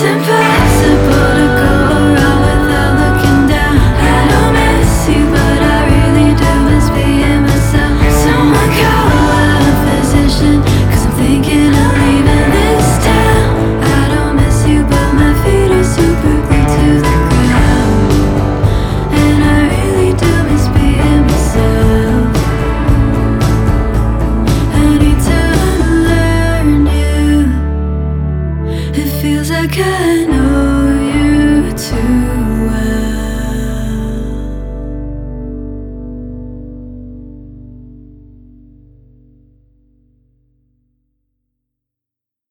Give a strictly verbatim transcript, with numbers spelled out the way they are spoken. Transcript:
impossible to go around without looking down. I don't miss you, but I really do miss being myself. Someone call a physician, cause I'm thinking of leaving this town. I don't miss you, but my feet are super glued to the ground. And I really do miss being myself. I need to unlearn you. It feels like I know you too.